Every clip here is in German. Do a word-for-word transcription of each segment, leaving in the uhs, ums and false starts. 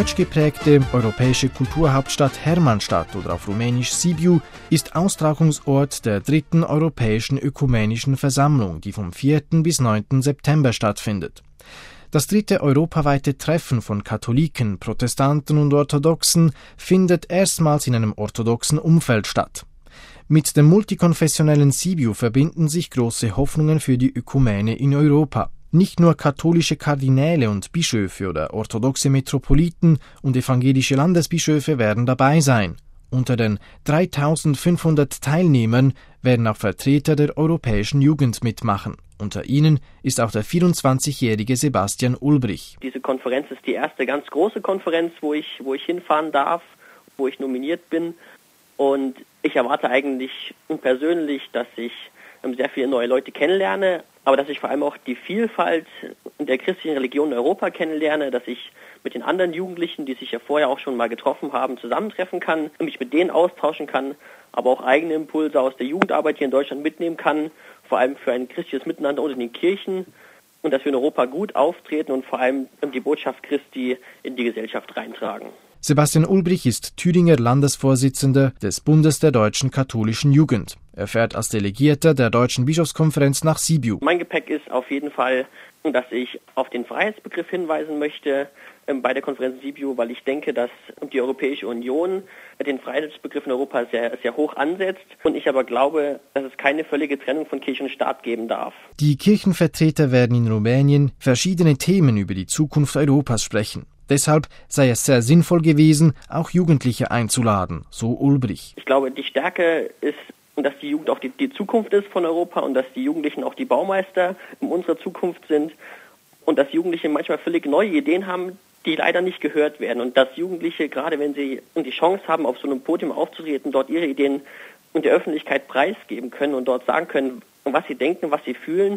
deutsch geprägte europäische Kulturhauptstadt Hermannstadt oder auf Rumänisch Sibiu ist Austragungsort der dritten Europäischen Ökumenischen Versammlung, die vom vierten bis neunten September stattfindet. Das dritte europaweite Treffen von Katholiken, Protestanten und Orthodoxen findet erstmals in einem orthodoxen Umfeld statt. Mit dem multikonfessionellen Sibiu verbinden sich große Hoffnungen für die Ökumene in Europa. Nicht nur katholische Kardinäle und Bischöfe oder orthodoxe Metropoliten und evangelische Landesbischöfe werden dabei sein. Unter den dreitausendfünfhundert Teilnehmern werden auch Vertreter der europäischen Jugend mitmachen. Unter ihnen ist auch der vierundzwanzigjährige Sebastian Ulbrich. Diese Konferenz ist die erste ganz große Konferenz, wo ich, wo ich hinfahren darf, wo ich nominiert bin. Und ich erwarte eigentlich persönlich, dass ich sehr viele neue Leute kennenlerne, aber dass ich vor allem auch die Vielfalt der christlichen Religion in Europa kennenlerne, dass ich mit den anderen Jugendlichen, die sich ja vorher auch schon mal getroffen haben, zusammentreffen kann, mich mit denen austauschen kann, aber auch eigene Impulse aus der Jugendarbeit hier in Deutschland mitnehmen kann, vor allem für ein christliches Miteinander unter den Kirchen und dass wir in Europa gut auftreten und vor allem die Botschaft Christi in die Gesellschaft reintragen. Sebastian Ulbrich ist Thüringer Landesvorsitzender des Bundes der deutschen katholischen Jugend. Er fährt als Delegierter der Deutschen Bischofskonferenz nach Sibiu. Mein Gepäck ist auf jeden Fall, dass ich auf den Freiheitsbegriff hinweisen möchte bei der Konferenz Sibiu, weil ich denke, dass die Europäische Union den Freiheitsbegriff in Europa sehr, sehr hoch ansetzt und ich aber glaube, dass es keine völlige Trennung von Kirche und Staat geben darf. Die Kirchenvertreter werden in Rumänien verschiedene Themen über die Zukunft Europas sprechen. Deshalb sei es sehr sinnvoll gewesen, auch Jugendliche einzuladen, so Ulbrich. Ich glaube, die Stärke ist, dass die Jugend auch die, die Zukunft ist von Europa und dass die Jugendlichen auch die Baumeister in unserer Zukunft sind und dass Jugendliche manchmal völlig neue Ideen haben, die leider nicht gehört werden und dass Jugendliche, gerade wenn sie die Chance haben, auf so einem Podium aufzutreten, dort ihre Ideen in der Öffentlichkeit preisgeben können und dort sagen können, was sie denken, was sie fühlen,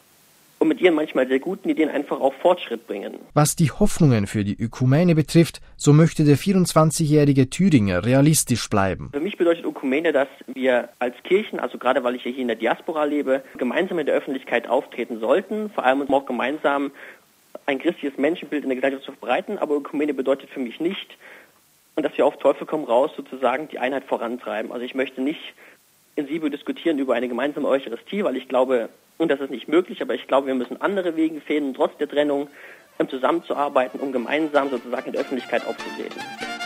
und mit ihren manchmal sehr guten Ideen einfach auch Fortschritt bringen. Was die Hoffnungen für die Ökumene betrifft, so möchte der vierundzwanzigjährige Thüringer realistisch bleiben. Für mich bedeutet Ökumene, dass wir als Kirchen, also gerade weil ich ja hier in der Diaspora lebe, gemeinsam in der Öffentlichkeit auftreten sollten, vor allem auch gemeinsam ein christliches Menschenbild in der Gesellschaft zu verbreiten, aber Ökumene bedeutet für mich nicht, dass wir auf Teufel komm raus sozusagen die Einheit vorantreiben. Also ich möchte nicht in Sibiu diskutieren über eine gemeinsame Eucharistie, weil ich glaube, und das ist nicht möglich, aber ich glaube, wir müssen andere Wege finden, trotz der Trennung zusammenzuarbeiten, um gemeinsam sozusagen in der Öffentlichkeit aufzutreten.